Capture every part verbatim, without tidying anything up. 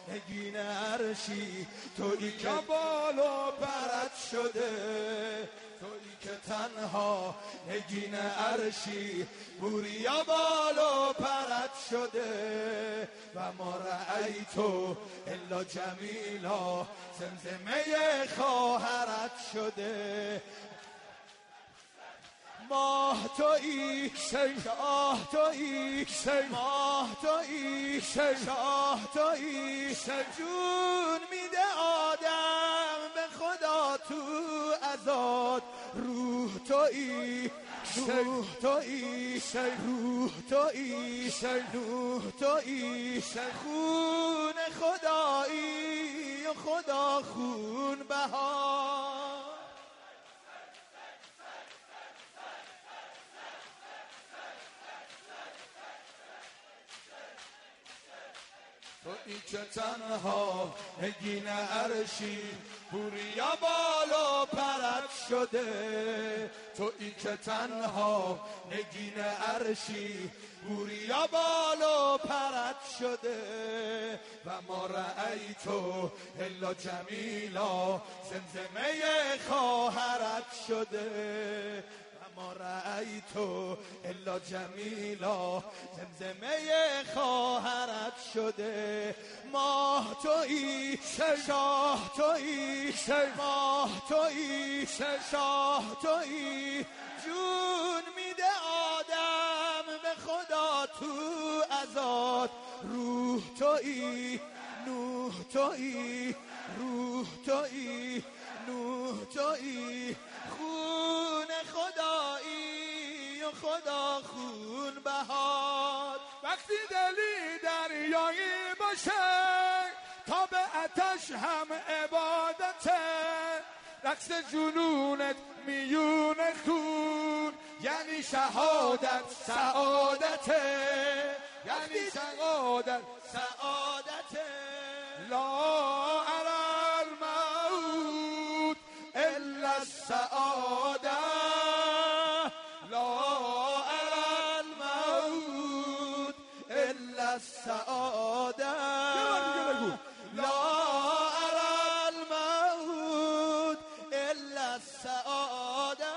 نگین عرشی، تویی که بالا پرت شده، تویی که تنها نگین عرشی، بوریا بالا پرت شده و ما رأیتو الا جمیلا، زمزمه خواهرت شده. ماه تویی شاه تویی ماه تویی شاه تویی، جون میده آدم به خدا تو ازاد، روح تویی روح تویی روح تویی نوح تویی، خون خدایی و خدا خون بهار. تویی که تنها نگین عرشی، بوریا بالا پرت شده، تویی که تنها نگین عرشی، بوریا بالا پرت شده و ما رأیتو الا جمیلا، زمزمه خواهرت شده. ما رأیتو الا جمیلا، زمزمه خواهرت شده. ماه تویی شاه تویی ماه تویی شاه تویی، جون میده آدم به خدا تو ازاد، روح تویی نوح تویی روح تویی نوح تویی، خون خدایی و خدا خون بهار. وقتی دلی دریایی باشه تا به آتش هم عبادته، رقص جنونت میون خون یعنی شهادت سعادته، یعنی شهادت سعادته. لا ارى الموت الا السعاده، لا ارى الموت الا السعاده، لا ارى الموت الا السعاده،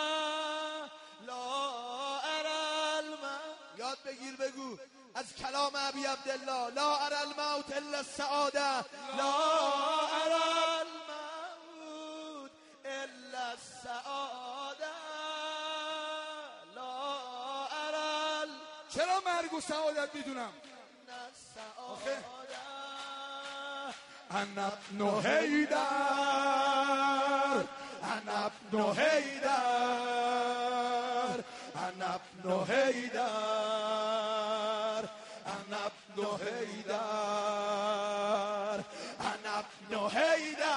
لا ارى الموت. یاد بگیر بگو از کلام ابی عبدالله، لا ارى الموت الا السعاده، لا ارى الموت الا السعاده، لا ارى ال... چرا مرگ و سعادت میدونم؟ آخه انا ابن حیدر، انا ابن حیدر، انا ابن حیدر، انا ابن حیدر، انا ابن حیدر،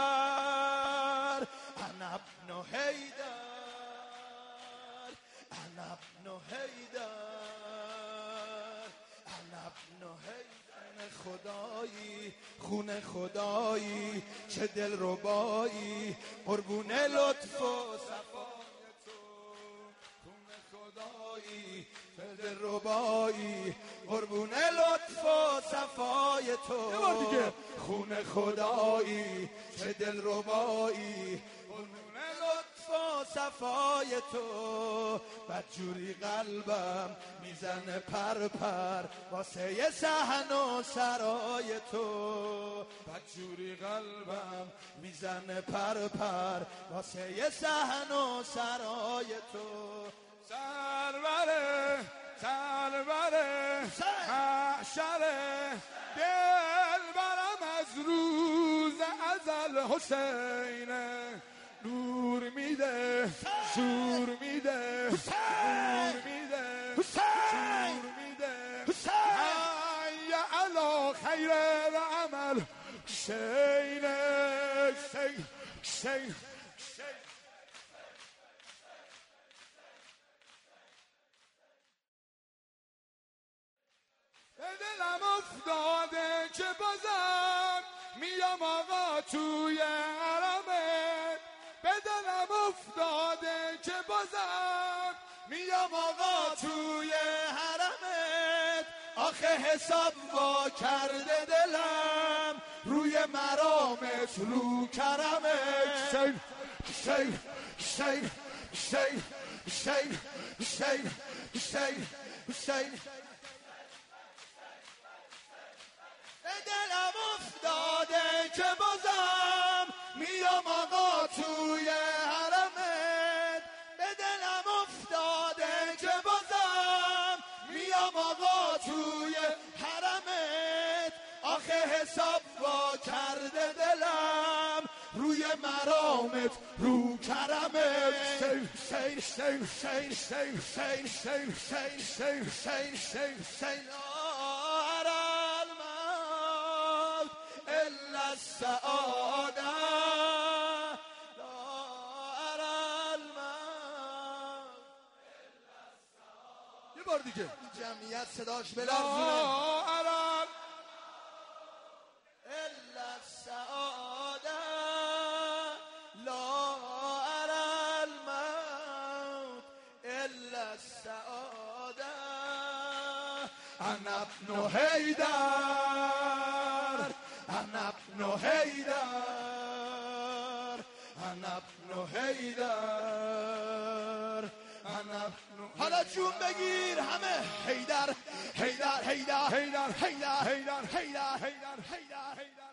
انا ابن حیدر، انا ابن حیدر، انا ابن حیدر. خدایی خون خدایی چه دل ربایی، قربون لطف و صفای تو، خون خدایی چه دل ربایی، قربون لطف و صفای تو، خون خدایی چه دل ربایی، قربون لطف و صفای تو. بدجوری قلبم میزنه پر پر واسه یه صحن و سرای تو، بدجوری قلبم میزنه پر پر واسه یه صحن و سرای تو. سروره سروره محشره، دل برم از روز ازل حسینه، نور میده شور میده نور میده شور میده، حی علی خیر العمل، حسین حسین حسین. به دلم افتاده که بازم میام آقا توی حرمت، به دلم افتاده که بازم میام آقا توی حرمت، آخه حساب وا کرده دلم روی مرامت رو کرمت حسین حسین حسین حسین حسین حسین حسین حسین به دلم افتاده که بازم میام آقا توی حرمت به دلم افتاده که بازم میام آقا توی حرمت آخه حساب وا کرده دلم روی مرامت رو کرمت حسین حسین حسین حسین حسین حسین حسین حسین حسین حسین حسین لا أرى الموت إلا السعادة لا أرى الموت یه بار دیگه جمعیت صداش لا بلرزونه ارى إلا السعادة لا أرى الموت إلا السعادة أنا ابن حيدر أنا ابن حيدر أنا ابن حيدر أنا ابن حالا جون بگیر همه حیدر حیدر حیدر حیدر حیدر حیدر حیدر حیدر حیدر حیدر